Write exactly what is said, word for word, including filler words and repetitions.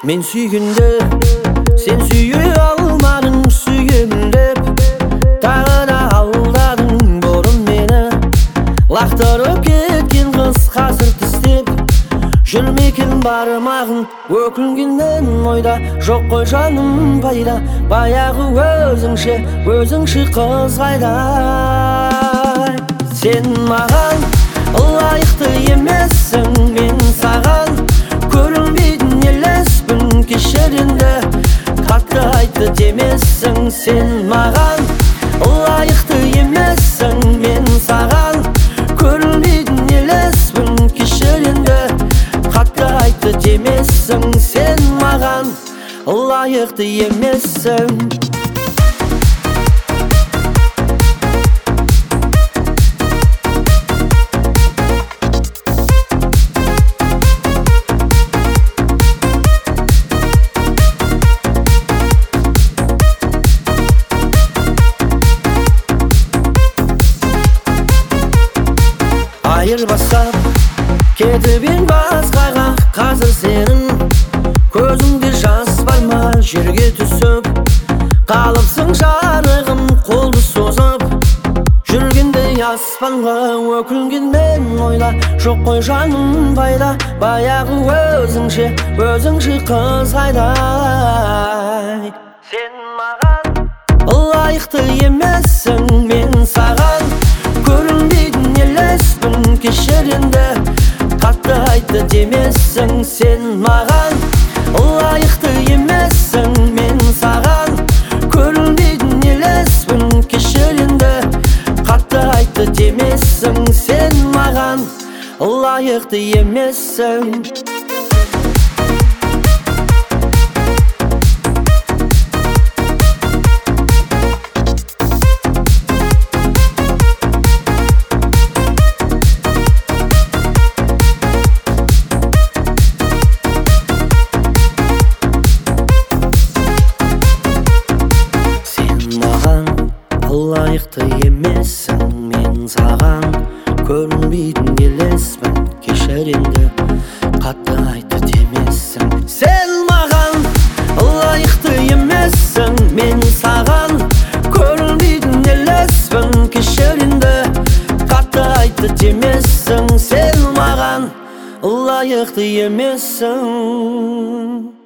Мен сүйгенде сен сүйе алмадың, сүйемін деп тағы да алдадың бұрын мені. Лақтырып кеткен қыз қазір тістеп жүрмекен бармағын, өкінгеннен ойда жоқ қой жаным пайда. Баяғы өзіңше өзіңше қыз қайда? Сен маған лайықты емессің, мен саған көрінбейтін елеспін. Кешір енді, қатты айтты демессің. Сен маған лайықты емессің, мен саған көрінбейтін елеспін. Кешір енді, қатты айтты демессің. Сен маған лайықты емессің. Айырбастап кетіп ең басқаға, қазір сенің көзіңде жас бар ма? Жерге түсіп қалыпсың жарығым, қолды созып жүргендей аспанға. Өкінгенмен ойла жоқ қой жаным пайда. Баяғы өзіңше өзіңше қыз қайда? Сен маған лайықты емессің, мен саған көрінбейтін елеспін. Кешір енді, қатты айтты демессің. Сен маған лайықты емессің, мен саған көрінбейтін елеспін. Кешір енді, қатты айтты демессің. Сен маған лайықты емессің. Лайықты емессің, мен саған көрінбейтін елеспін. Кешір енді, қатты айтты демессің. Сен маған лайықты емессің, мен саған көрінбейтін елеспін. Кешір енді, қатты айтты демессің. Сен маған лайықты емессің.